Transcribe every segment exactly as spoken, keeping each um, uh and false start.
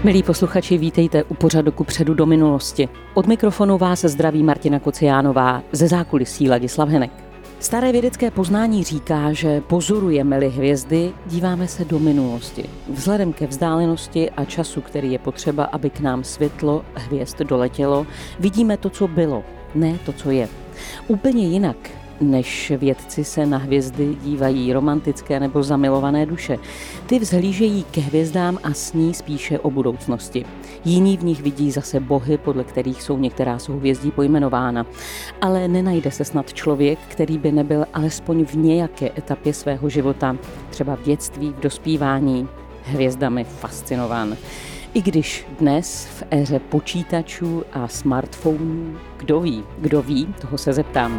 Milí posluchači, vítejte u pořadu Kupředu do minulosti. Od mikrofonu vás zdraví Martina Kociánová, ze zákulisí Ladislav Henek. Staré vědecké poznání říká, že pozorujeme-li hvězdy, díváme se do minulosti. Vzhledem ke vzdálenosti a času, který je potřeba, aby k nám světlo hvězd doletělo, vidíme to, co bylo, ne to, co je. Úplně jinak, než vědci se na hvězdy dívají romantické nebo zamilované duše. Ty vzhlížejí ke hvězdám a sní spíše o budoucnosti. Jiní v nich vidí zase bohy, podle kterých jsou některá souhvězdí pojmenována. Ale nenajde se snad člověk, který by nebyl alespoň v nějaké etapě svého života, třeba v dětství, v dospívání, hvězdami fascinován. I když dnes v éře počítačů a smartphonů, kdo ví, kdo ví, toho se zeptám.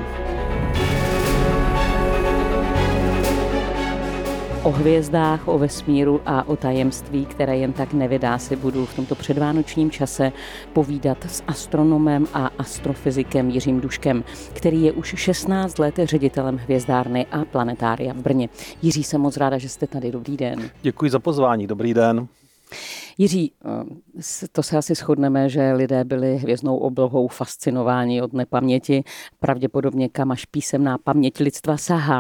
O hvězdách, o vesmíru a o tajemství, které jen tak nevydá, si budu v tomto předvánočním čase povídat s astronomem a astrofyzikem Jiřím Duškem, který je už šestnáct let ředitelem hvězdárny a planetária v Brně. Jiří, jsem moc ráda, že jste tady. Dobrý den. Děkuji za pozvání. Dobrý den. Jiří, to se asi shodneme, že lidé byli hvězdnou oblohou fascinováni od nepaměti, pravděpodobně kam až písemná paměť lidstva sahá.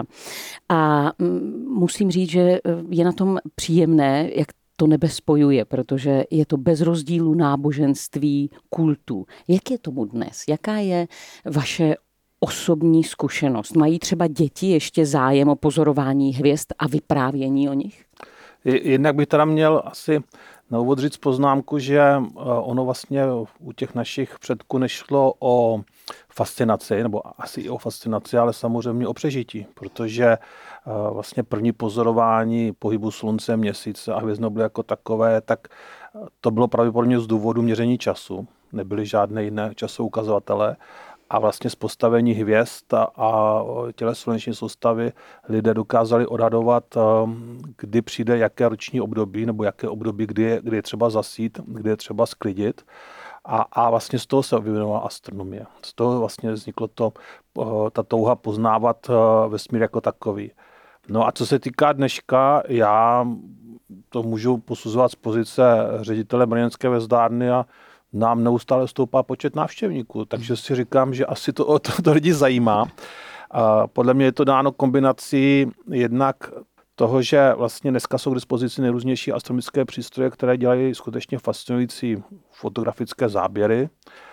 A musím říct, že je na tom příjemné, jak to nebe spojuje, protože je to bez rozdílu náboženství, kultů. Jak je tomu dnes? Jaká je vaše osobní zkušenost? Mají třeba děti ještě zájem o pozorování hvězd a vyprávění o nich? Jednak bych teda měl asi na úvod říct poznámku, že ono vlastně u těch našich předků nešlo o fascinaci, nebo asi i o fascinaci, ale samozřejmě o přežití, protože vlastně první pozorování pohybu slunce, měsíce a hvězdnobly jako takové, tak to bylo pravděpodobně z důvodu měření času. Nebyly žádné jiné časové ukazovatele. A vlastně z postavení hvězd a těle sluneční soustavy lidé dokázali odhadovat, kdy přijde jaké roční období, nebo jaké období, kdy je, kdy je třeba zasít, kdy je třeba sklidit. A, a vlastně z toho se vyvinula astronomie. Z toho vlastně vzniklo to, ta touha poznávat vesmír jako takový. No a co se týká dneška, já to můžu posuzovat z pozice ředitele brněnské hvězdárny a nám neustále stoupá počet návštěvníků, takže si říkám, že asi to, to, to lidi zajímá. A podle mě je to dáno kombinací jednak toho, že vlastně dneska jsou k dispozici nejrůznější astronomické přístroje, které dělají skutečně fascinující fotografické záběry.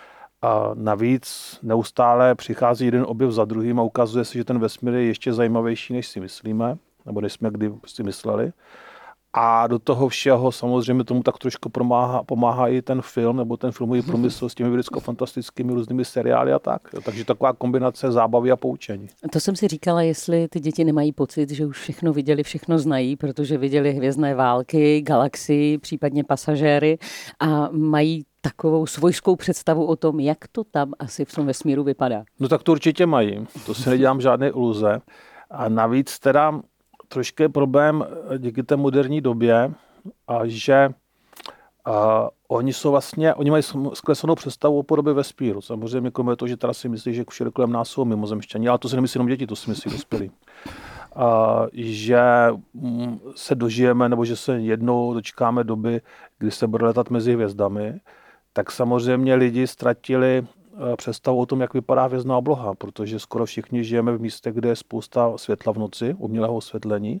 A navíc neustále přichází jeden objev za druhým a ukazuje se, že ten vesmír je ještě zajímavější, než si myslíme, nebo než jsme kdy si mysleli. A do toho všeho samozřejmě tomu tak trošku pomáhá, pomáhá i ten film, nebo ten filmový průmysl s těmi vědecko-fantastickými různými seriály a tak. Takže taková kombinace zábavy a poučení. To jsem si říkala, jestli ty děti nemají pocit, že už všechno viděli, všechno znají, protože viděli hvězdné války, galaxii, případně pasažéry a mají takovou svojskou představu o tom, jak to tam asi v tom vesmíru vypadá. No tak to určitě mají. To si nedělám žádné iluze. A navíc teda trošku je problém díky té moderní době, a že a oni jsou vlastně, oni mají zkreslenou představu o podobě vesmíru. Samozřejmě kromě toho, že teda si myslí, že všude kolem nás jsou mimozemšťani, ale to si nemyslí jenom děti, to si myslí dospělí. A že se dožijeme, nebo že se jednou dočkáme doby, kdy se bude letat mezi hvězdami, tak samozřejmě lidi ztratili představu o tom, jak vypadá hvězdná obloha, protože skoro všichni žijeme v místech, kde je spousta světla v noci, umělého osvětlení.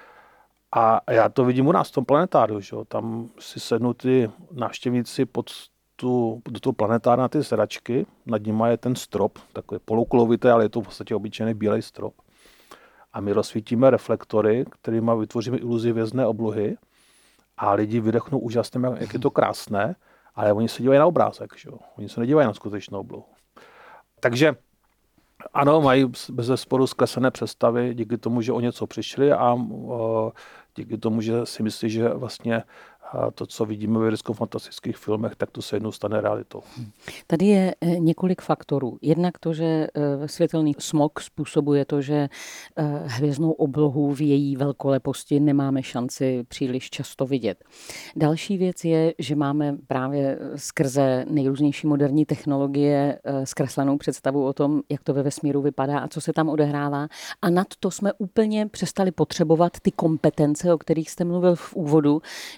A já to vidím u nás v tom planetáriu, že? Tam si sednou ty návštěvníci pod tu, do toho planetária na ty sedačky, nad nimi je ten strop, takový polokulovitý, ale je to v podstatě obyčejný bílej strop. A my rozsvítíme reflektory, kterými vytvoříme iluzi hvězdné oblohy a lidi vydechnou úžasně, jak je to krásné. Ale oni se dívají na obrázek, že jo? Oni se nedívají na skutečnou oblohu. Takže ano, mají bezesporu zkreslené představy díky tomu, že o něco přišli a o, díky tomu, že si myslí, že vlastně to, co vidíme v vědecko-fantastických filmech, tak to se jednou stane realitou. Tady je několik faktorů. Jednak to, že světelný smog způsobuje to, že hvězdnou oblohu v její velkoleposti nemáme šanci příliš často vidět. Další věc je, že máme právě skrze nejrůznější moderní technologie zkreslenou představu o tom, jak to ve vesmíru vypadá a co se tam odehrává. A nad to jsme úplně přestali potřebovat ty kompetence, o kterých jste mluvil v úvodu, že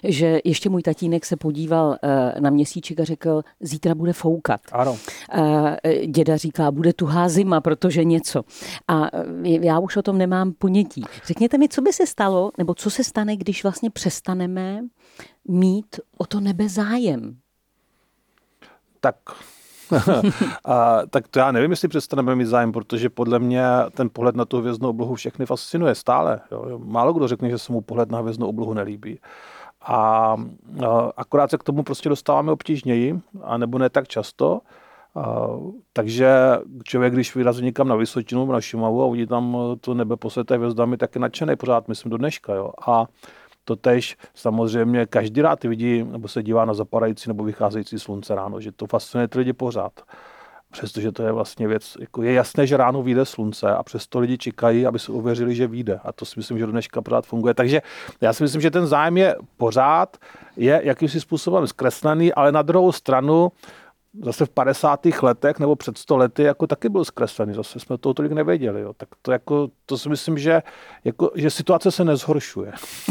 Ještě můj tatínek se podíval na měsíček a řekl, zítra bude foukat. Ano. Děda říká, bude tuhá zima, protože něco. A já už o tom nemám ponětí. Řekněte mi, co by se stalo, nebo co se stane, když vlastně přestaneme mít o to nebe zájem? Tak... a, tak to já nevím, jestli přestaneme mít zájem, protože podle mě ten pohled na tu hvězdnou oblohu všechny fascinuje stále. Jo. Málo kdo řekne, že se mu pohled na hvězdnou oblohu nelíbí. A, a akorát se k tomu prostě dostáváme obtížněji, a nebo ne tak často. A, takže člověk, když vyrazí někam na Vysočinu, na Šumavu a uvidí tam to nebe poseté hvězdami, tak je nadšený pořád, myslím, do dneška. Jo. A totéž samozřejmě každý rád vidí, nebo se dívá na zapadající nebo vycházející slunce ráno, že to fascinuje ty lidi pořád. Přestože to je vlastně věc, jako je jasné, že ráno vyjde slunce a přesto lidi čekají, aby se uvěřili, že vyjde. A to si myslím, že do dneška pořád funguje. Takže já si myslím, že ten zájem je pořád, je jakýmsi způsobem zkreslený, ale na druhou stranu zase v padesátých letech nebo před sto lety jako taky byl zkreslený. Zase jsme toho tolik nevěděli. Jo. Tak to, jako, to si myslím, že, jako, že situace se nezhoršuje.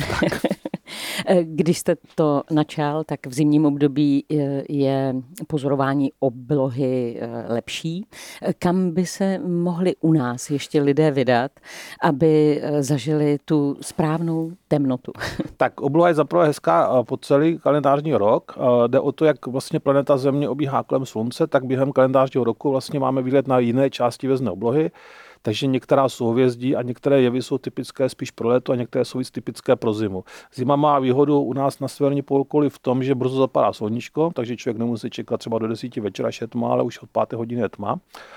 Když jste to načal, tak v zimním období je pozorování oblohy lepší. Kam by se mohli u nás ještě lidé vydat, aby zažili tu správnou temnotu? Tak obloha je zaprvé hezká po celý kalendářní rok. Jde o to, jak vlastně planeta Země obíhá kolem Slunce, tak během kalendářního roku vlastně máme výlet na jiné části hvězdné oblohy. Takže některá souhvězdí a některé jevy jsou typické spíš pro léto a některé jsou víc typické pro zimu. Zima má výhodu u nás na severní polokouli v tom, že brzo zapadá sluníčko, takže člověk nemusí čekat třeba do desíti večera, až je tma, ale už od páté hodiny je tma.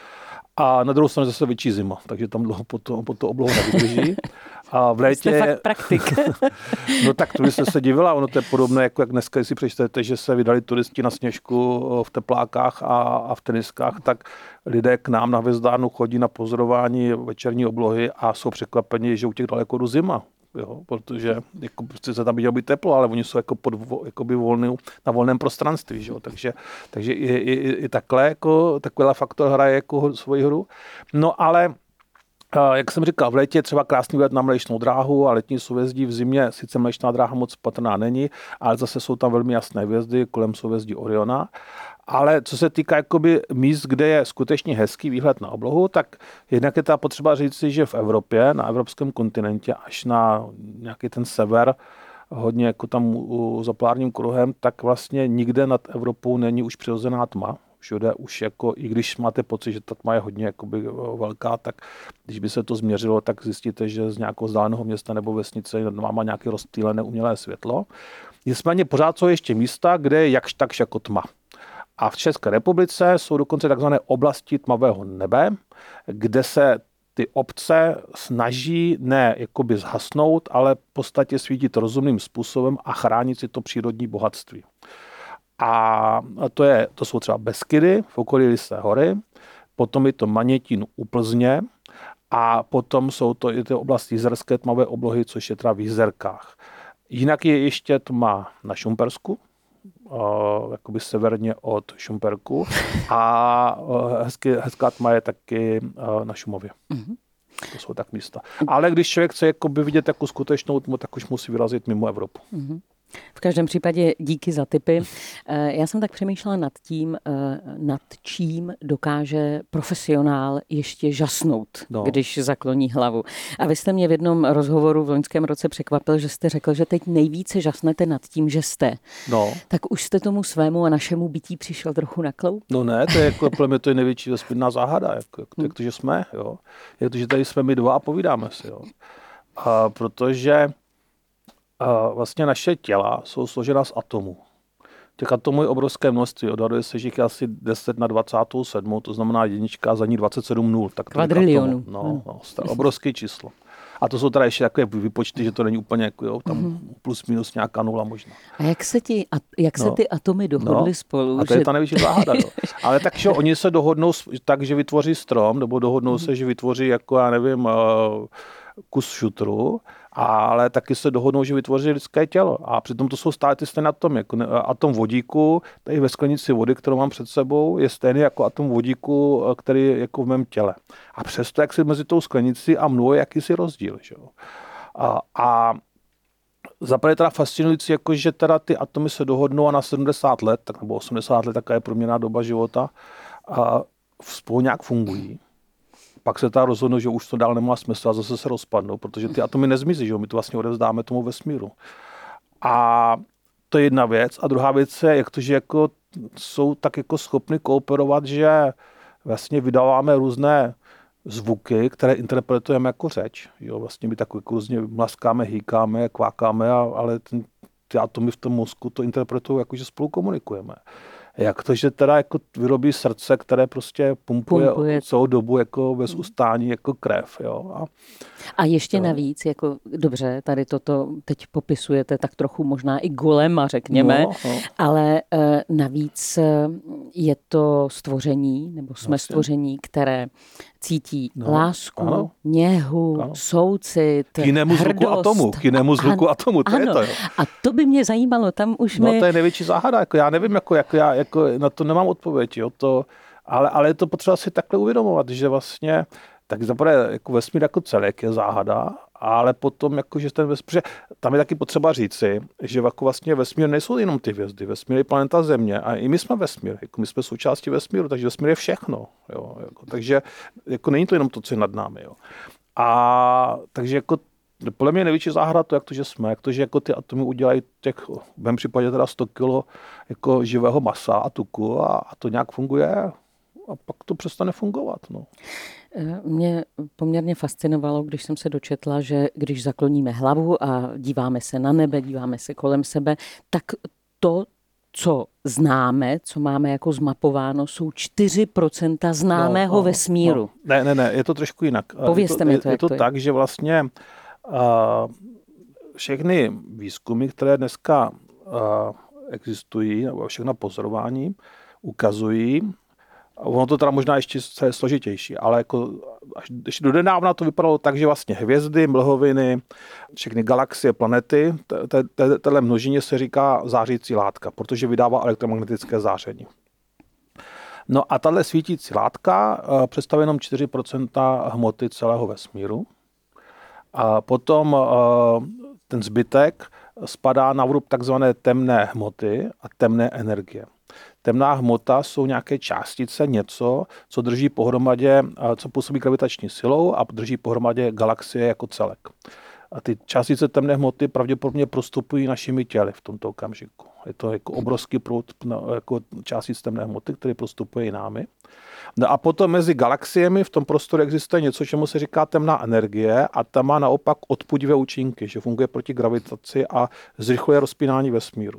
A na druhou stranu zase větší zima, takže tam dlouho po to, po to oblohu nevydrží. A v létě... Jste fakt praktik. No tak to byste se divila, ono to je podobné, jako jak dneska, si přečtete, že se vydali turisti na sněžku v teplákách a, a v teniskách, tak lidé k nám na hvězdárnu chodí na pozorování večerní oblohy a jsou překvapeni, že u těch daleko jdu zima. Jo, protože jako, prostě se tam by být teplo, ale oni jsou jako pod, jakoby volný, na volném prostranství. Že? Takže, takže i, i, i takhle, jako, takovýhle faktor hraje jako svoji hru. No ale jak jsem říkal, v létě je třeba krásný výlet na Mléčnou dráhu a letní souhvězdí, v zimě sice Mléčná dráha moc patrná není, ale zase jsou tam velmi jasné hvězdy kolem souhvězdí Oriona. Ale co se týká jakoby míst, kde je skutečně hezký výhled na oblohu, tak jednak je ta potřeba říct si, že v Evropě, na evropském kontinentě, až na nějaký ten sever, hodně jako tam za polárním kruhem, tak vlastně nikde nad Evropou není už přirozená tma. Všude už jako, i když máte pocit, že ta tma je hodně jakoby velká, tak když by se to změřilo, tak zjistíte, že z nějakého vzdáleného města nebo vesnice má nějaké rozptýlené umělé světlo. Nicméně pořád jsou ještě místa, kde je jakž takž jako tma. A v České republice jsou dokonce takzvané oblasti tmavého nebe, kde se ty obce snaží ne jakoby zhasnout, ale v podstatě svítit rozumným způsobem a chránit si to přírodní bohatství. A to, je, to jsou třeba Beskydy v okolí Lysé hory, potom je to Manětín u Plzně a potom jsou to i ty oblasti jizerské tmavé oblohy, což je teda v Jizerkách. Jinak je ještě tma na Šumpersku, Uh, jakoby severně od Šumperku a uh, hezky, hezká tma je taky uh, na Šumově. Mm-hmm. To jsou tak místa. Ale když člověk chce jakoby vidět jako skutečnou tmu, tak už musí vyrazit mimo Evropu. Mm-hmm. V každém případě díky za tipy. Já jsem tak přemýšlela nad tím, nad čím dokáže profesionál ještě žasnout, no. Když zakloní hlavu. A vy jste mě v jednom rozhovoru v loňském roce překvapil, že jste řekl, že teď nejvíce žasnete nad tím, že jste. No. Tak už jste tomu svému a našemu bytí přišel trochu na kloub? No ne, to je jako pro mě to je největší vesmírná záhada, jak, jak, jak to, že jsme, jo. Jak to, že tady jsme my dva a povídáme si, jo. A protože a vlastně naše těla jsou složena z atomů. Těch atomů je obrovské množství, odhaduje se, že jich je asi deset na dvacet sedm, to znamená jednička, za ní dvacet sedm nul. Tak kvadrilionů. No, no, obrovské číslo. A to jsou teda ještě takové vypočty, že to není úplně jako, jo, tam mm-hmm. plus minus nějaká nula možná. A jak se, ti, a, jak se no, ty atomy dohodly no, spolu? A to že... je ta největší záhada. Jo. Ale tak, že oni se dohodnou tak, že vytvoří strom, nebo dohodnou mm-hmm. se, že vytvoří, jako já nevím, uh, kus šutru, ale taky se dohodnou, že vytvoří lidské tělo. A přitom to jsou stále ty stejné atomy. Jako atom vodíku, tady ve sklenici vody, kterou mám před sebou, je stejný jako atom vodíku, který je jako v mém těle. A přesto, jak si mezi tou sklenicí a mnou je jakýsi rozdíl. Že? A, a Zaprvé je teda fascinující, jako že teda ty atomy se dohodnou a na sedmdesát let, tak nebo osmdesát let, taká je průměrná doba života, a spolu nějak fungují. Pak se teda rozhodnou, že už to dál nemá smysl a zase se rozpadnou, protože ty atomy nezmizí, že jo? My to vlastně odevzdáme tomu vesmíru. A to je jedna věc. A druhá věc je, jak to, že jako jsou tak jako schopni kooperovat, že vlastně vydáváme různé zvuky, které interpretujeme jako řeč. Jo, vlastně my tak jako různě mlaskáme, hýkáme, kvákáme, a, ale ten, ty atomy v tom mozku to interpretují jako, že spolu komunikujeme. Jak to, že teda jako vyrobí srdce, které prostě pumpuje, pumpuje. celou dobu jako bez ustání jako krev. Jo. A, a ještě to... navíc, jako dobře, tady toto teď popisujete tak trochu možná i golema, řekněme, no, no. ale e, navíc je to stvoření, nebo jsme vlastně. stvoření, které cítí no, lásku, ano. něhu, ano. soucit, k jinému zvuku atomu, k jinému zvuku atomu, to ano. je to. Jo. A to by mě zajímalo, tam už no, mi... No to je největší záhada, jako já nevím, jako, jako já jako na to nemám odpověď, jo, to, ale, ale je to potřeba si takhle uvědomovat, že vlastně, tak zaprvé jako vesmír jako celek je záhada, ale potom jako, že ten vesmír, tam je taky potřeba říci, že jako vlastně vesmír nejsou jenom ty hvězdy, vesmír je planeta Země a i my jsme vesmír, jako my jsme součástí vesmíru, takže vesmír je všechno, jo, jako, takže jako není to jenom to, co je nad námi, jo. A takže jako podle mě největší záhada to, jak to, že jsme, jak to, že jako ty atomy udělají těch, v mém případě teda sto kilo jako živého masa a tuku a, a to nějak funguje a pak to přestane fungovat, no. Mě poměrně fascinovalo, když jsem se dočetla, že když zakloníme hlavu a díváme se na nebe, díváme se kolem sebe, tak to, co známe, co máme jako zmapováno, jsou čtyři procenta známého no, no, vesmíru. No. Ne, ne, ne, je to trošku jinak. Povězte je to, mi to, je, jak je to to je. tak, že vlastně uh, všechny výzkumy, které dneska uh, existují, nebo všechna pozorování, ukazují, ono to teda možná ještě je složitější, ale jako až, až do nedávna to vypadalo tak, že vlastně hvězdy, mlhoviny, všechny galaxie, planety, téhle množině se říká zářící látka, protože vydává elektromagnetické záření. No a tahle svítící látka představuje jenom čtyři procenta hmoty celého vesmíru. A potom ten zbytek spadá na vrub takzvané temné hmoty a temné energie. Temná hmota jsou nějaké částice, něco, co drží pohromadě, co působí gravitační silou a drží pohromadě galaxie jako celek. A ty částice temné hmoty pravděpodobně prostupují našimi těly v tomto okamžiku. Je to jako obrovský proud jako částic temné hmoty, který prostupuje i námi. No a potom mezi galaxiemi v tom prostoru existuje něco, čemu se říká temná energie a ta má naopak odpudivé účinky, že funguje proti gravitaci a zrychluje rozpínání vesmíru.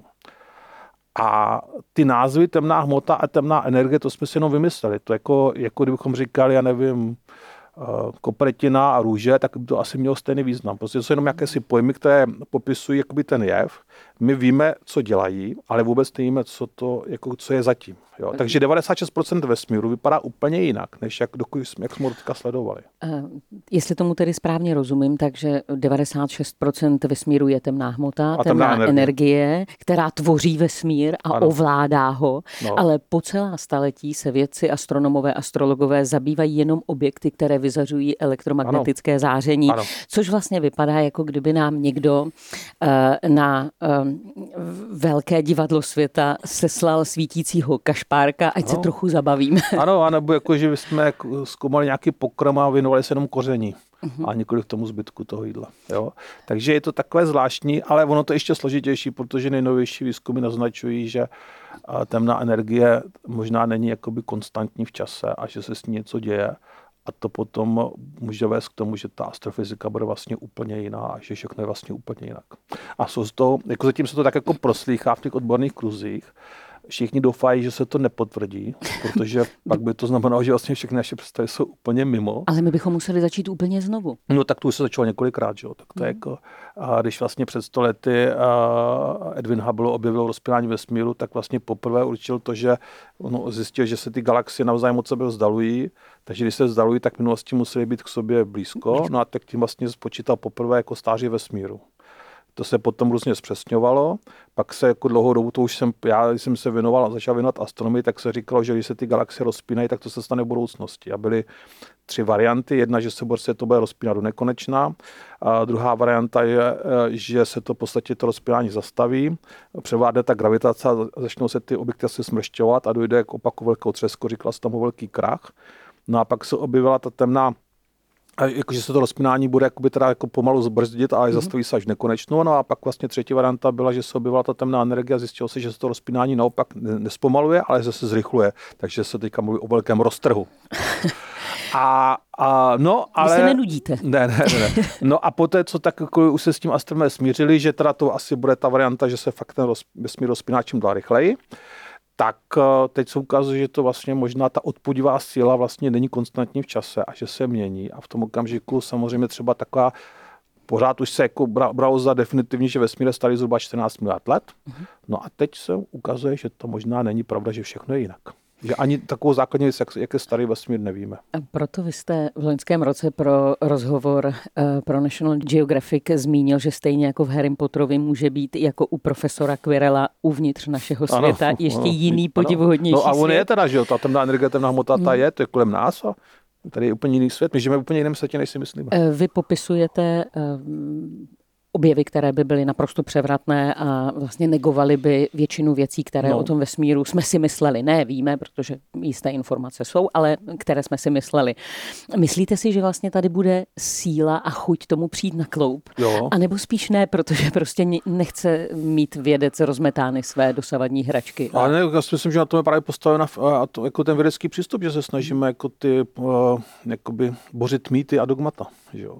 A ty názvy temná hmota a temná energie, to jsme si jenom vymysleli. To jako, jako kdybychom říkali, já nevím, kopretina a růže, tak by to asi mělo stejný význam. Prostě to jsou jenom jakési pojmy, které popisují jakoby ten jev. My víme, co dělají, ale vůbec nevíme, co, to, jako, co je zatím. Jo? Takže devadesát šest procent vesmíru vypadá úplně jinak, než jak, dokud jsme, jak jsme teďka sledovali. Jestli tomu tedy správně rozumím, takže devadesát šest procent vesmíru je temná hmota, a temná energie. energie, která tvoří vesmír a ano. ovládá ho, no. ale po celá staletí se vědci, astronomové, astrologové zabývají jenom objekty, které vyzařují elektromagnetické ano. záření, ano. což vlastně vypadá, jako kdyby nám někdo uh, na uh, velké divadlo světa seslal svítícího kašpárka, ať ano. se trochu zabavíme. Ano, anebo jako, že jsme zkoumali nějaký pokrm a věnovali se jenom koření. Uh-huh. A nikoli k tomu zbytku toho jídla. Jo? Takže je to takové zvláštní, ale ono to ještě složitější, protože nejnovější výzkumy naznačují, že temná energie možná není jakoby konstantní v čase a že se s ní něco děje. A to potom může vést k tomu, že ta astrofyzika bude vlastně úplně jiná a že všechno je vlastně úplně jinak. A jsou to, jako zatím se to tak jako proslýchá v těch odborných kruzích. Všichni doufají, že se to nepotvrdí, protože pak by to znamenalo, že vlastně všechny naše představy jsou úplně mimo. Ale my bychom museli začít úplně znovu. No tak to už se začalo několikrát, že jo. Tak to je jako, a když vlastně před sto lety Edwin Hubble objevil rozpínání vesmíru, tak vlastně poprvé určil to, že ono zjistil, že se ty galaxie navzájem od sebe vzdalují, takže když se vzdalují, tak v minulosti museli být k sobě blízko, no a tak tím vlastně spočítal poprvé jako stáří vesmíru. To se potom různě zpřesňovalo. Pak se jako dlouhou dobu, to už jsem, já jsem se věnoval, začal věnovat astronomii, tak se říkalo, že když se ty galaxie rozpínají, tak to se stane v budoucnosti. A byly tři varianty. Jedna, že se prostě to bude rozpínat do nekonečna. A druhá varianta je, že se to v podstatě to rozpínání zastaví, převládne ta gravitace a začnou se ty objekty asi smršťovat a dojde k opaku velkého třesku, říkala se tam velký krach. No a pak se objevila ta temná, jakože se to rozpínání bude jakoby teda jako pomalu zbrzdit, ale mm-hmm. zastaví se až nekonečno. No a pak vlastně třetí varianta byla, že se objevila ta temná energie a zjistilo se, že se to rozpínání naopak nespomaluje, ale že se zrychluje. Takže se teďka mluví o velkém roztrhu. A, a no, ale... Vy se nenudíte. Ne, ne, ne. No a poté, co tak jako už se s tím astronomé smířili, že teda to asi bude ta varianta, že se fakt ten roz, vesmír rozpíná čím dál rychleji, tak teď se ukazuje, že to vlastně možná ta odpudivá síla vlastně není konstantní v čase a že se mění. A v tom okamžiku samozřejmě třeba taková, pořád už se jako bralo za definitivní, že vesmír je starý zhruba čtrnáct miliard let. No a teď se ukazuje, že to možná není pravda, že všechno je jinak. Že ani takovou základní věc, jak, jak je starý vesmír, nevíme. A proto vy jste v loňském roce pro rozhovor uh, pro National Geographic zmínil, že stejně jako v Harry Potterovi může být jako u profesora Quirrella uvnitř našeho světa ano, ještě ano, jiný podivuhodnější no, a on svět. je teda, že jo, ta temná energie, temná hmota, ta hmm. je, to je kolem nás a tady je úplně jiný svět. My žijeme v úplně jiném světě, než si myslíme. Vy popisujete uh, objevy, které by byly naprosto převratné a vlastně negovaly by většinu věcí, které no. o tom vesmíru jsme si mysleli. Ne, víme, protože jisté informace jsou, ale které jsme si mysleli. Myslíte si, že vlastně tady bude síla a chuť tomu přijít na kloup? Jo. A nebo spíš ne, protože prostě nechce mít vědec rozmetány své dosavadní hračky? Ale ne, já si myslím, že na tom je právě postavena jako ten vědecký přístup, že se snažíme jako ty, jakoby bořit mýty a dogmata. Že jo.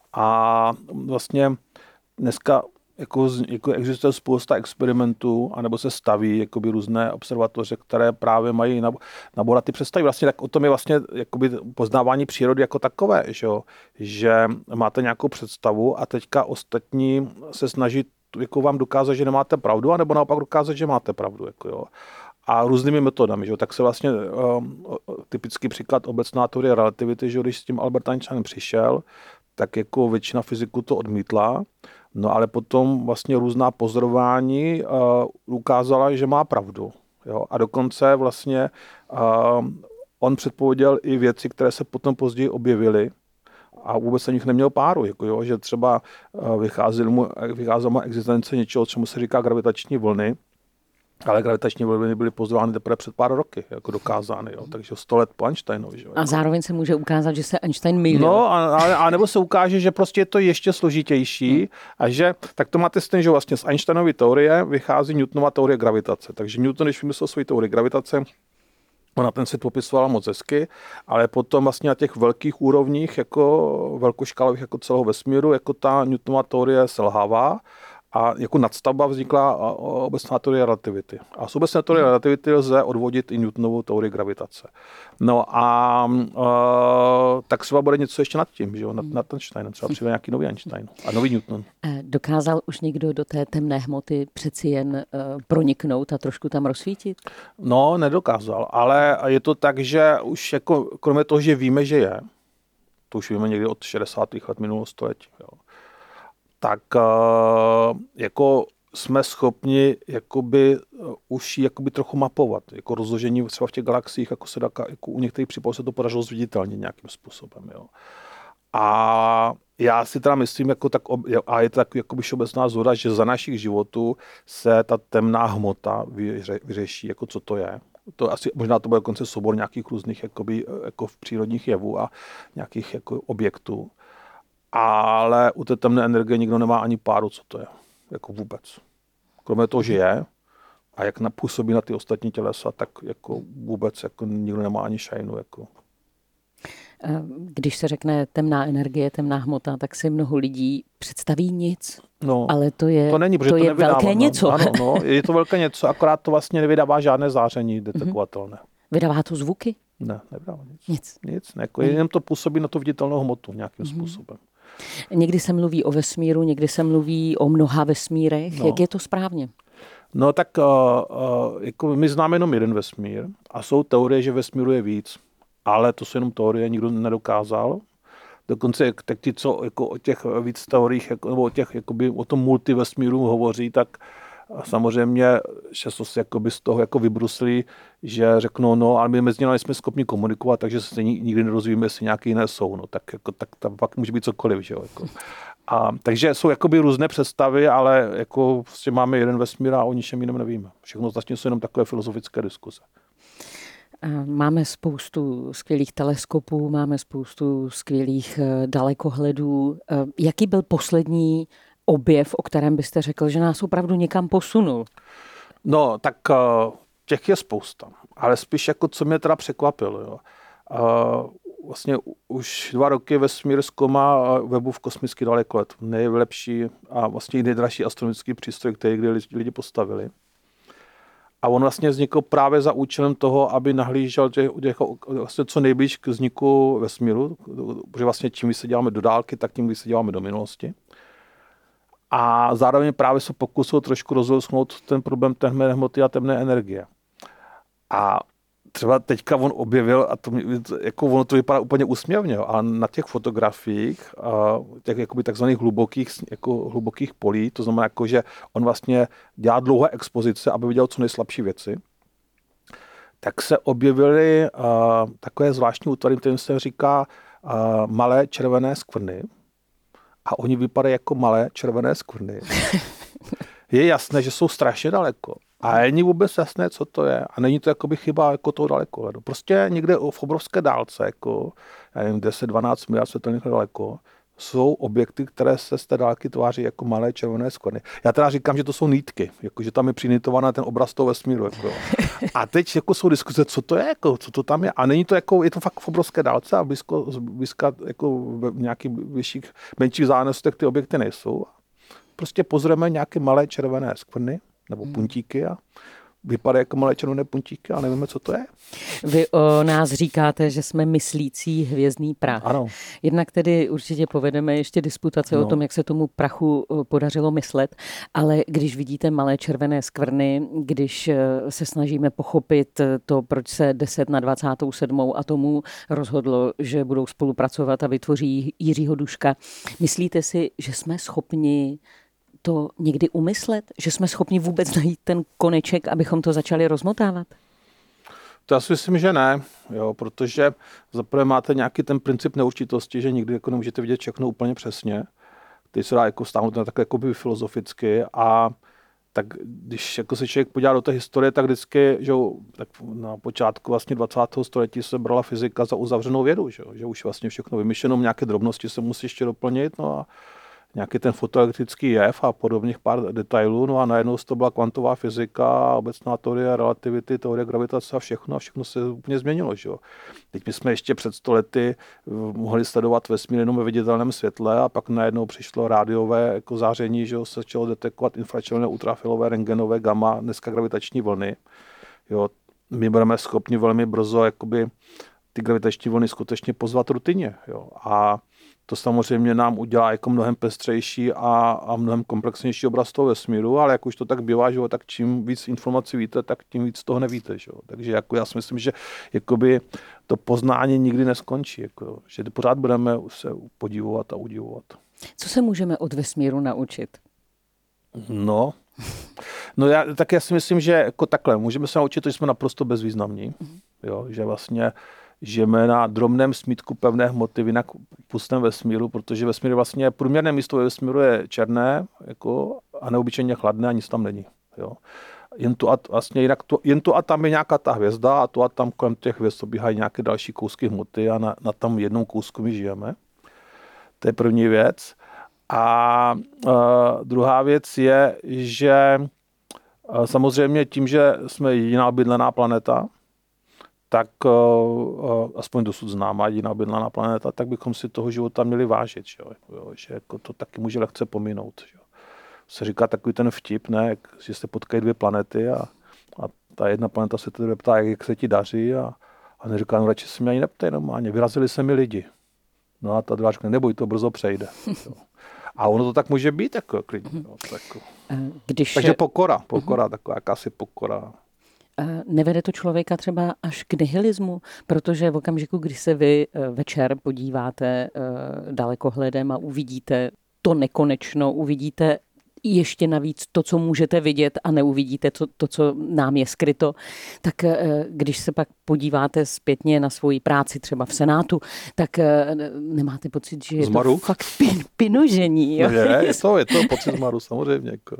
A vlastně dneska jako, jako existuje spousta experimentů, anebo se staví jakoby různé observatoře, které právě mají naborat ty představy. Vlastně tak o tom je vlastně jakoby poznávání přírody jako takové, že, jo? Že máte nějakou představu a teďka ostatní se snaží jako vám dokázat, že nemáte pravdu, anebo naopak dokázat, že máte pravdu. Jako, jo? A různými metodami. Že? Tak se vlastně um, typický příklad obecná teorie relativity, že když s tím Albert Einstein přišel, tak jako většina fyziků to odmítla. No ale potom vlastně různá pozorování uh, ukázala, že má pravdu. Jo? A dokonce vlastně uh, on předpověděl i věci, které se potom později objevily a vůbec se nich neměl páru. Jako jo? Že třeba uh, vycházela mu, vycházela mu existence něčeho, čemu se říká gravitační vlny, ale gravitační vlny byly pozorovány teprve před pár roky, jako dokázány, jo. Takže sto let po Einsteinovi. Že? A zároveň se může ukázat, že se Einstein mýlil. No, a, a, a nebo se ukáže, že prostě je to ještě složitější hmm. a že, tak to máte stejně, že vlastně z Einsteinovy teorie vychází Newtonova teorie gravitace. Takže Newton, když vymyslel svoji teorii gravitace, ona ten svět popisovala moc hezky, ale potom vlastně na těch velkých úrovních, jako velkoškálových, jako celého vesmíru, jako ta Newtonova teorie selhává. A jako nadstavba vznikla obecná teorie relativity. A z obecné teorie relativity lze odvodit i Newtonovu teorii gravitace. No a uh, tak třeba bude něco ještě nad tím, že jo, nad, nad Einsteinem. Třeba přijde nějaký nový Einstein a nový Newton. Dokázal už někdo do té temné hmoty přeci jen uh, proniknout a trošku tam rozsvítit? No, nedokázal, ale je to tak, že už jako, kromě toho, že víme, že je, to už víme někdy od šedesátých let minulého století, jo, tak jako jsme schopni jakoby už jakoby trochu mapovat, jako rozložení třeba v těch galaxiích, jako se dá, jako u některých případů se to podařilo zviditelnit nějakým způsobem. Jo. A já si teda myslím, jako tak, a je to tak jakoby všeobecná zhoda, že za našich životů se ta temná hmota vyře, vyřeší, jako co to je. To asi, možná to bude dokonce soubor nějakých různých jakoby, jako v přírodních jevů a nějakých jako objektů. Ale u té temné energie nikdo nemá ani páru, co to je, jako vůbec. Kromě toho, že je a jak napůsobí na ty ostatní tělesa, tak jako vůbec jako nikdo nemá ani šajnu. Jako. Když se řekne temná energie, temná hmota, tak si mnoho lidí představí nic. No, ale to je, to není, to to je velké no, něco. Ano, no, je to velké něco, akorát to vlastně nevydává žádné záření detekovatelné. Vydává to zvuky? Ne, nevydává nic. Nic. Nic, ne, jako jenom to působí na tu viditelnou hmotu nějakým mm-hmm. způsobem. Někdy se mluví o vesmíru, někdy se mluví o mnoha vesmírech. No. Jak je to správně? No tak uh, uh, jako my známe jenom jeden vesmír a jsou teorie, že vesmíru je víc, ale to jsou jenom teorie, nikdo nedokázal. dokonce tak ti, co jako o těch víc teoriích, jako, nebo o, těch, jakoby, o tom multivesmíru hovoří, tak samozřejmě často se jakoby z toho jako vybruslí, že řeknou, no, ale my mezi nimi jsme schopni komunikovat, takže se nikdy nerozvíme, jestli nějaké jiné jsou. No, tak, jako, tak tam pak může být cokoliv. Že jo, jako. A, takže jsou jakoby různé představy, ale jako vlastně máme jeden vesmír a o ničem jiném nevíme. Všechno vlastně jsou jenom takové filozofické diskuze. Máme spoustu skvělých teleskopů, máme spoustu skvělých dalekohledů. Jaký byl poslední objev, o kterém byste řekl, že nás opravdu někam posunul? No, tak těch je spousta, ale spíš jako co mě teda překvapilo. Jo. Vlastně už dva roky vesmír zkoumá Webův kosmický dalekohled. Nejlepší a vlastně nejdražší astronomický přístroj, který kdy lidi postavili. A on vlastně vznikl právě za účelem toho, aby nahlížel těch, těch, vlastně co nejblíž k vzniku vesmíru, protože vlastně čím víc se děláme do dálky, tak tím víc se děláme do minulosti. A zároveň právě se pokusil trošku rozlousknout ten problém temné hmoty a temné energie. A třeba teďka on objevil, a to, jako ono to vypadá úplně úsměvně, a na těch fotografiích, těch jakoby takzvaných hlubokých, jako hlubokých polí, to znamená, jako, že on vlastně dělá dlouhé expozice, aby viděl co nejslabší věci, tak se objevily uh, takové zvláštní útvary, kterým se říká uh, malé červené skvrny. A oni vypadají jako malé červené skvrny. Je jasné, že jsou strašně daleko. A není vůbec jasné, co to je. A není to jakoby chyba jako toho dalekohledu. Prostě někde v obrovské dálce, jako já nevím, deset dvanáct miliard světelných let daleko, jsou objekty, které se z té dálky tváří jako malé červené skvrny. Já teda říkám, že to jsou nítky, jako, že tam je přinitovaná ten obraz toho vesmíru. Jako. A teď jako jsou diskuze, co to je, jako, co to tam je. A není to jako, je to fakt v obrovské dálce a blízko, blízka, jako v nějakých vyšších, menších zánostek ty objekty nejsou. Prostě pozorujeme nějaké malé červené skvrny nebo puntíky a vypadá jako malé červené puntíky a nevíme, co to je. Vy o nás říkáte, že jsme myslící hvězdný prach. Ano. Jednak tedy určitě povedeme ještě disputace no. o tom, jak se tomu prachu podařilo myslet, ale když vidíte malé červené skvrny, když se snažíme pochopit to, proč se deset na dvacet sedm atomů rozhodlo, že budou spolupracovat a vytvoří Jiřího Duška, myslíte si, že jsme schopni to někdy umyslet? Že jsme schopni vůbec najít ten koneček, abychom to začali rozmotávat? To já si myslím, že ne, jo, protože zaprvé máte nějaký ten princip neurčitosti, že nikdy jako nemůžete vidět všechno úplně přesně. Ty se dá jako stáhnout na takhle jako filozoficky a tak když jako se člověk podívá do té historie, tak vždycky, že tak na počátku vlastně dvacátého století se brala fyzika za uzavřenou vědu, že, že už vlastně všechno vymyšleno, nějaké drobnosti se musí ještě doplnit, no a nějaký ten fotoelektrický jev a podobných pár detailů, no a najednou to byla kvantová fyzika, obecná teorie relativity, teorie gravitace a všechno, a všechno se úplně změnilo, že jo. Teď my jsme ještě před sto lety mohli sledovat vesmír jenom ve viditelném světle a pak najednou přišlo rádiové jako záření, že jo, se začalo detekovat infračervené, ultrafilové, rentgenové, gamma, dneska gravitační vlny, jo. My budeme schopni velmi brzo jakoby ty gravitační vlny skutečně pozvat rutině, jo. A to samozřejmě nám udělá jako mnohem pestřejší a, a mnohem komplexnější obraz toho vesmíru, ale jak už to tak bývá, že jo, tak čím víc informací víte, tak tím víc toho nevíte. Že jo. Takže jako já si myslím, že jakoby to poznání nikdy neskončí, jako, že pořád budeme se podivovat a udivovat. Co se můžeme od vesmíru naučit? No, no já, tak já si myslím, že jako takhle, můžeme se naučit, že jsme naprosto bezvýznamní, jo, že vlastně žijeme na drobném smítku pevné hmoty v jinak pustém vesmíru, protože vesmír vlastně, průměrné místo ve vesmíru je černé jako, a neobyčejně chladné a nic tam není. Jo. Jen, tu a, vlastně jinak tu, jen tu a tam je nějaká ta hvězda a tu a tam kolem těch hvězd obíhají nějaké další kousky hmoty a na, na tam jednom kousku my žijeme. To je první věc. A uh, druhá věc je, že uh, samozřejmě tím, že jsme jediná obydlená planeta, tak uh, aspoň dosud známá jediná obydlená planeta, tak bychom si toho života měli vážit, že, jo? Že jako to taky může lehce pominout. Že? Se říká takový ten vtip, ne? Že se potkají dvě planety a, a ta jedna planeta se tedy ptá, jak se ti daří a, a neříká, no radši se mě ani neptej normálně, vyrazili se mi lidi. No a ta druhá řekne, neboj, to brzo přejde. Jo? A ono to tak může být, jako klidně. Jo? Tak, Když... Takže pokora, pokora, taková jakási pokora. Nevede to člověka třeba až k nihilismu, protože v okamžiku, kdy se vy večer podíváte dalekohledem a uvidíte to nekonečno, uvidíte ještě navíc to, co můžete vidět a neuvidíte to, to, co nám je skryto, tak když se pak podíváte zpětně na svoji práci třeba v Senátu, tak nemáte pocit, že je zmaru? To fakt pin, pinožení. Jo? No je, je to, je to pocit zmaru, samozřejmě. Jako.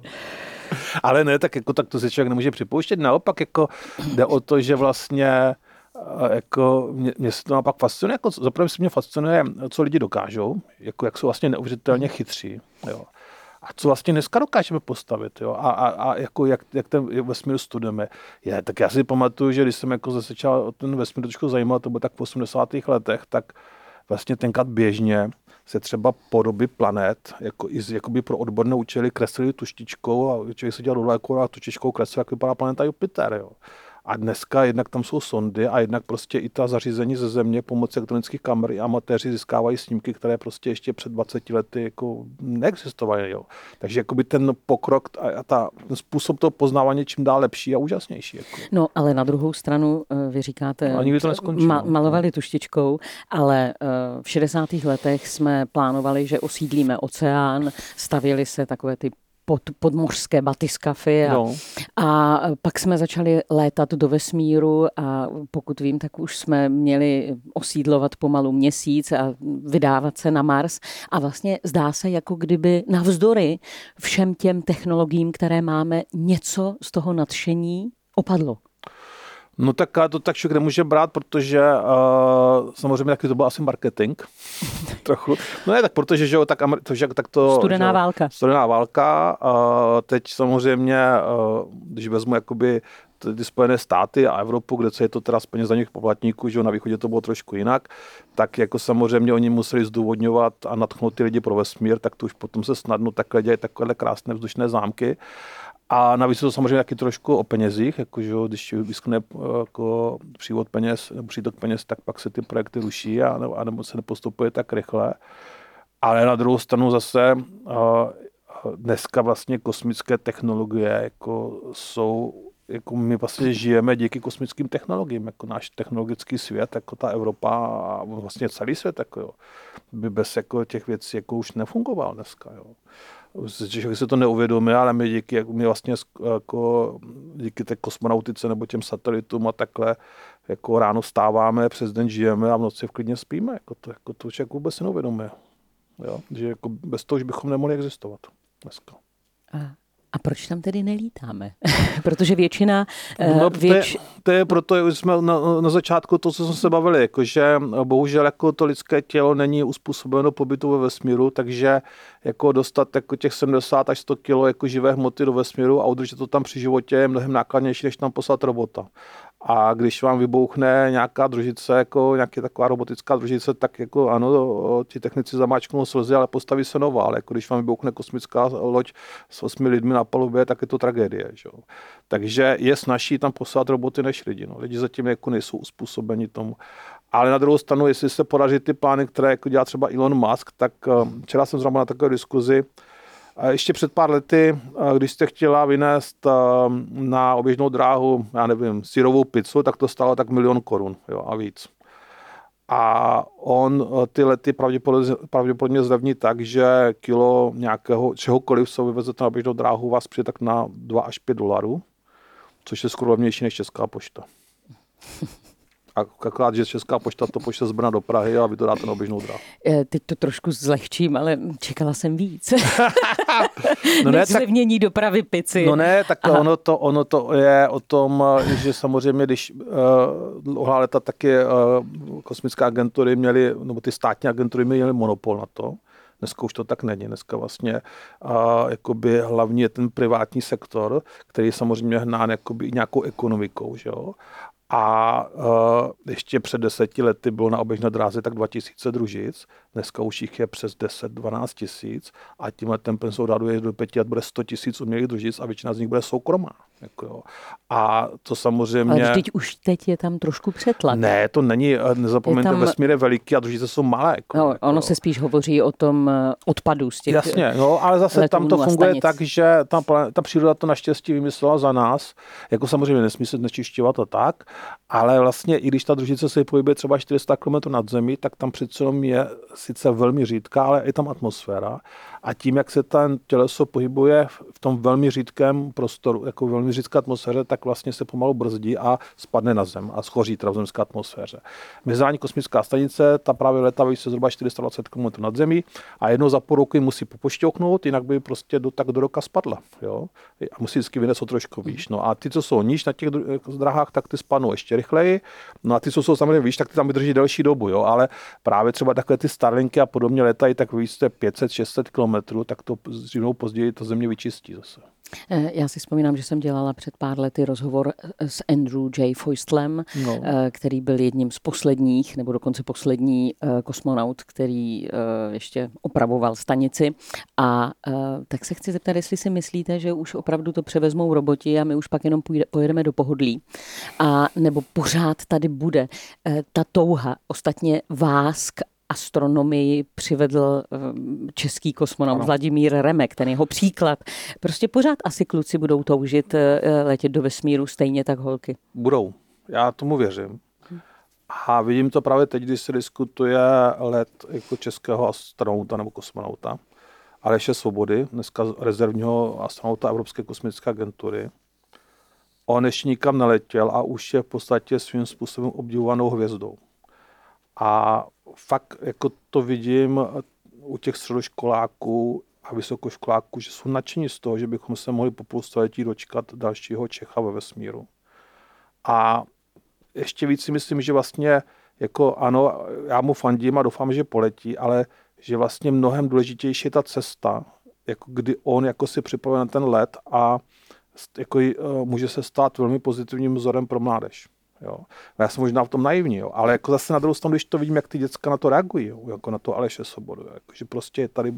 Ale ne, tak, jako, tak to si člověk nemůže připouštět. Naopak jako, jde o to, že vlastně jako, mě, mě se to naopak fascinuje. Jako, zaprvé si mě fascinuje, co lidi dokážou, jako, jak jsou vlastně neuvěřitelně chytří. Jo. A co vlastně dneska dokážeme postavit, jo? A, a, a jako jak, jak ten vesmír studujeme. Je, tak já si pamatuju, že když jsem jako začal ten vesmír trošku zajímal, to bylo tak v osmdesátých letech, tak vlastně tenkrát běžně se třeba podoby planet, jako i jakoby pro odborné účely kreslili tuštičkou a člověk se dělal dole a tuštičkou kreslil, jak vypadá planeta Jupiter, jo. A dneska jednak tam jsou sondy a jednak prostě i ta zařízení ze Země pomocí elektronických kamer i amatéři získávají snímky, které prostě ještě před dvaceti lety jako neexistovaly. Jo. Takže jakoby ten pokrok a ta, ten způsob toho poznávání čím dál lepší a úžasnější. Jako. No, ale na druhou stranu vy říkáte, no, nikdy to neskončí, ma- no. malovali tuštičkou, ale v šedesátých letech jsme plánovali, že osídlíme oceán, stavěly se takové ty Pod, podmořské batyskafy a, no. a pak jsme začali létat do vesmíru a pokud vím, tak už jsme měli osídlovat pomalu Měsíc a vydávat se na Mars a vlastně zdá se, jako kdyby navzdory všem těm technologiím, které máme, něco z toho nadšení opadlo. No tak to tak člověk nemůže brát, protože uh, samozřejmě taky to byl asi marketing. Trochu. No ne, tak protože, že jo, tak, to, že, tak to... Studená že, válka. Studená válka. Uh, teď samozřejmě, uh, když vezmu jakoby ty Spojené státy a Evropu, kde se je to teda z peněz daňových poplatníků, že na východě to bylo trošku jinak, tak jako samozřejmě oni museli zdůvodňovat a nadchnout ty lidi pro vesmír, tak to už potom se snadno takhle dělají takové krásné vzdušné zámky. A navíc je to samozřejmě taky trošku o penězích, jakože když vyskne jako přívod peněz, nebo přítok peněz, tak pak se ty projekty ruší a, a nebo se nepostupuje tak rychle. Ale na druhou stranu zase dneska vlastně kosmické technologie jako jsou, jako my vlastně žijeme díky kosmickým technologiím, jako náš technologický svět, jako ta Evropa a vlastně celý svět, jako jo, by bez jako těch věcí jako už nefungoval dneska, jo. Že se to neuvědomí, ale my díky, jako my vlastně jako díky té kosmonautice nebo těm satelitům a takhle jako ráno stáváme, přes den žijeme a v noci v klidně spíme. Jako to, jako to člověk vůbec si neuvědomuje. Jo? Že jako bez toho už bychom nemohli existovat dneska. A, a proč tam tedy nelítáme? Protože většina... No, věč... to, je, to je proto, že jsme na, na začátku to, co jsme se bavili, jako, že bohužel jako to lidské tělo není uspůsobeno pobytu ve vesmíru, takže jako dostat jako těch sedmdesát až sto kilo jako živé hmoty do vesmíru a udržet to tam při životě je mnohem nákladnější, než tam poslat robota. A když vám vybouchne nějaká družice, jako nějaká taková robotická družice, tak jako ano, ti technici zamáčknou slzy, ale postaví se nová. Ale jako když vám vybouchne kosmická loď s osmi lidmi na palubě, tak je to tragédie. Že? Takže je snazší tam poslat roboty než lidi. No. Lidi zatím jako nejsou uspůsobeni tomu. Ale na druhou stranu, jestli se podaří ty plány, které jako dělá třeba Elon Musk, tak včera jsem zrovna na takové diskuzi. A ještě před pár lety, když jste chtěla vynést na oběžnou dráhu, já nevím, syrovou pizzu, tak to stálo tak milion korun, jo, a víc. A on ty lety pravděpodobně, pravděpodobně zlevní tak, že kilo nějakého čehokoliv, co vyvezete na oběžnou dráhu, vás přijde tak na dva až pět dolarů, což je skoro levnější než Česká pošta. A akorát, že Česká pošta to pošle z Brna do Prahy a vy to dáte na oběžnou dráhu. Teď to trošku zlehčím, ale čekala jsem víc. No ne, zlevnění dopravy pici. No ne, tak ono to, ono to je o tom, že samozřejmě, když uh, dlouhá leta taky uh, kosmické agentury měly, nebo ty státní agentury měly monopol na to. Dneska už to tak není. Dneska vlastně uh, jakoby hlavní je ten privátní sektor, který je samozřejmě hnán jakoby nějakou ekonomikou, že jo. A uh, ještě před deseti lety bylo na oběžné dráze tak dva tisíce družic, dneska už jich je přes deset dvanáct tisíc a tímhle tempem se odhaduje do pěti let bude sto tisíc umělých družic a většina z nich bude soukromá. Jako jo. A to samozřejmě... Ale vždyť už teď je tam trošku přetlak. Ne, to není, nezapomeňte, tam... vesmír je veliký a družice jsou malé. Jako, no, jako, ono jo. se spíš hovoří o tom odpadu z těch Jasně, no, ale zase tam to funguje tak, že ta, ta příroda to naštěstí vymyslela za nás. Jako samozřejmě nesmí se znečišťovat a tak, ale vlastně i když ta družice se pohybuje třeba čtyři sta kilometrů nad zemí, tak tam přece je sice velmi řídká, ale je tam atmosféra. A tím, jak se ten těleso pohybuje v tom velmi řídkém prostoru, jako velmi řídké atmosféře, tak vlastně se pomalu brzdí a spadne na zem a schoří teda v zemské atmosféře. Mezinárodní kosmická stanice, ta právě letá se zhruba čtyři sta dvacet kilometrů nad zemí a jednou za půl roku musí popošťouknout, jinak by prostě do, tak do roka spadla. Jo? A musí vždycky vynesou trošku výš. No a ty, co jsou níž na těch drahách, tak ty spadnou ještě rychleji. No a ty, co jsou samozřejmě výš, tak ty tam vydrží delší dobu. Jo? Ale právě třeba takové ty Starlinky a podobně letají, tak vy jste pět set šest set kilometrů, tak to dřív později to země vyčistí zase. Já si vzpomínám, že jsem dělala před pár lety rozhovor s Andrew J. Foystlem, no. který byl jedním z posledních, nebo dokonce poslední kosmonaut, který ještě opravoval stanici. A tak se chci zeptat, jestli si myslíte, že už opravdu to převezmou roboti a my už pak jenom pojedeme do pohodlí. A nebo pořád tady bude ta touha. Ostatně vás k astronomii přivedl český kosmonaut ano. Vladimír Remek, ten jeho příklad. Prostě pořád asi kluci budou toužit letět do vesmíru, stejně tak holky. Budou. Já tomu věřím. A vidím to právě teď, když se diskutuje let jako českého astronauta nebo kosmonauta. Aleše Svobody, dneska rezervního astronauta Evropské kosmické agentury. On ještě nikam neletěl a už je v podstatě svým způsobem obdivovanou hvězdou. A fakt jako to vidím u těch středoškoláků a vysokoškoláků, že jsou nadšení z toho, že bychom se mohli po půl století dočkat dalšího Čecha ve vesmíru. A ještě víc si myslím, že vlastně jako ano, já mu fandím a doufám, že poletí, ale že vlastně mnohem důležitější je ta cesta, jako kdy on jako si připravuje na ten let a jako může se stát velmi pozitivním vzorem pro mládež. Jo. Já jsem možná v tom naivní, jo. Ale jako zase na druhou stranu, když to vidím, jak ty děcka na to reagují, jo. Jako na to Aleše Svobodu. Jako, že prostě tady,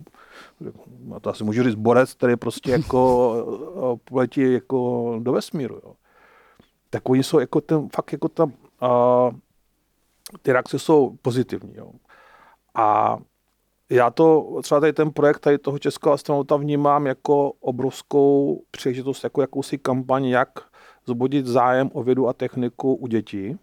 to asi můžu říct, borec, který prostě jako poletí jako do vesmíru. Jo. Tak oni jsou jako ten, fakt jako tam, uh, ty reakce jsou pozitivní. Jo. A já to, třeba tady ten projekt tady toho českého astronauta vnímám jako obrovskou příležitost, jako jakousi kampaň, jak zbudit zájem o vědu a techniku u dětí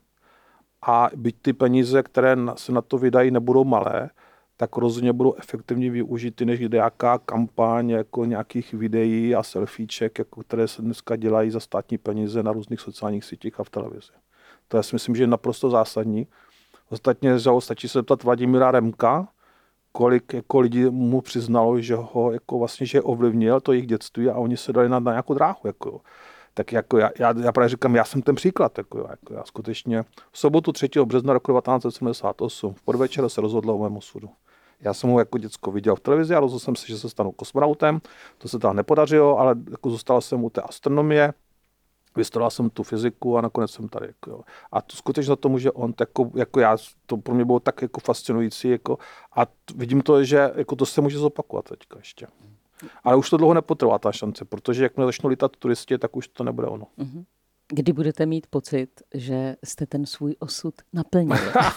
a byť ty peníze, které se na to vydají, nebudou malé, tak rozhodně budou efektivně využity než nějaká kampaň jako nějakých videí a selfieček, jako které se dneska dělají za státní peníze na různých sociálních sítích a v televizi. To já si myslím, že je naprosto zásadní. Ostatně, že stačí se zeptat Vladimíra Remka, kolik jako lidí mu přiznalo, že ho jako vlastně, že ovlivnil to jejich dětství a oni se dali na, na nějakou dráhu. Jako. Tak jako já, já, já právě říkám, já jsem ten příklad. Jako, jako já skutečně v sobotu třetího března roku devatenáct set sedmdesát osm v podvečer se rozhodlo o mém osudu. Já jsem ho jako děcko viděl v televizi a rozhodl jsem se, že se stanu kosmonautem. To se tam nepodařilo, ale jako zůstal jsem u té astronomie, vystudoval jsem tu fyziku a nakonec jsem tady. Jako, jo. A to skutečně za tomu, že on jako, jako já, to pro mě bylo tak jako fascinující. Jako, a t, vidím to, že jako to se může zopakovat teďka ještě. Ale už to dlouho nepotrvá ta šance, protože jakmile začnou lítat turisti, tak už to nebude ono. Kdy budete mít pocit, že jste ten svůj osud naplnil?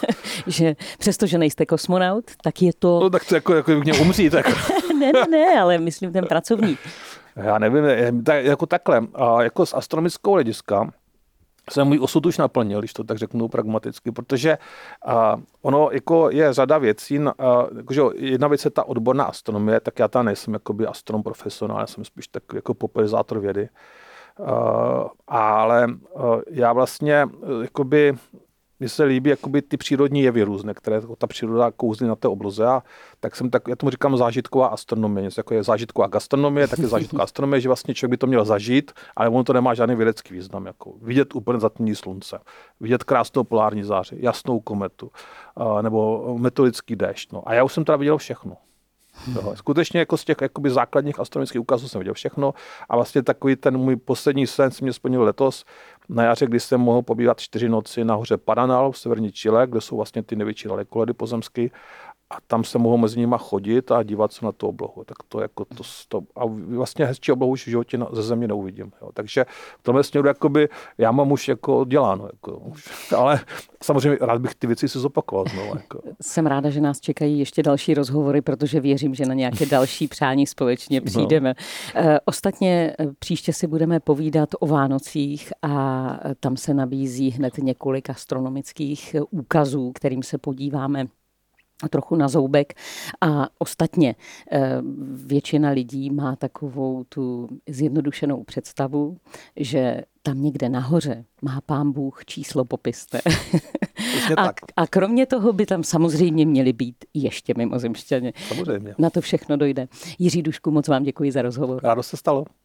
Že přestože nejste kosmonaut, tak je to... No tak to jako, jako mě umřít. Jako. ne, ne, ne, ale myslím ten pracovní. Já nevím, tak, jako takhle, a jako z astronomického hlediska jsem můj osud už naplnil, když to tak řeknu pragmaticky, protože a, ono jako je řada věcí, a, jakože jedna věc je ta odborná astronomie, tak já tam nejsem jakoby astronom profesionál, já jsem spíš tak jako popularizátor vědy, a, ale a, já vlastně jakoby mně se líbí jakoby ty přírodní jevy různé, které ta příroda kouzlí na té obloze. A tak jsem tak, já tomu říkám zážitková astronomie. Něco jako je zážitková gastronomie, tak je zážitková astronomie, že vlastně člověk by to měl zažít, ale ono to nemá žádný vědecký význam. Jako vidět úplně zatmění slunce, vidět krásnou polární záři, jasnou kometu, nebo meteorický déšť. No. A já už jsem teda viděl všechno. Jo, skutečně jako z těch jakoby základních astronomických ukazů jsem viděl všechno a vlastně takový ten můj poslední sen si mě splnil letos na jaře, kdy jsem mohl pobývat čtyři noci na hoře Paranal v severní Chile, kde jsou vlastně ty největší dalekoledy pozemské a tam se mohou mezi nimi chodit a dívat se na tu oblohu. Tak to jako to, to a vlastně hezčí oblohu už v životě ze země neuvidím. Jo. Takže v tomhle směru jakoby, já mám už jako děláno. Jako, už, ale samozřejmě rád bych ty věci si zopakoval znovu. Jako. Jsem ráda, že nás čekají ještě další rozhovory, protože věřím, že na nějaké další přání společně přijdeme. No. Ostatně příště si budeme povídat o Vánocích a tam se nabízí hned několik astronomických úkazů, kterým se podíváme trochu na zoubek. A ostatně většina lidí má takovou tu zjednodušenou představu, že tam někde nahoře má Pán Bůh číslo popiste. A, a kromě toho by tam samozřejmě měli být ještě mimozemšťané. Samozřejmě. Na to všechno dojde. Jiří Dušku, moc vám děkuji za rozhovor. Rádo se stalo.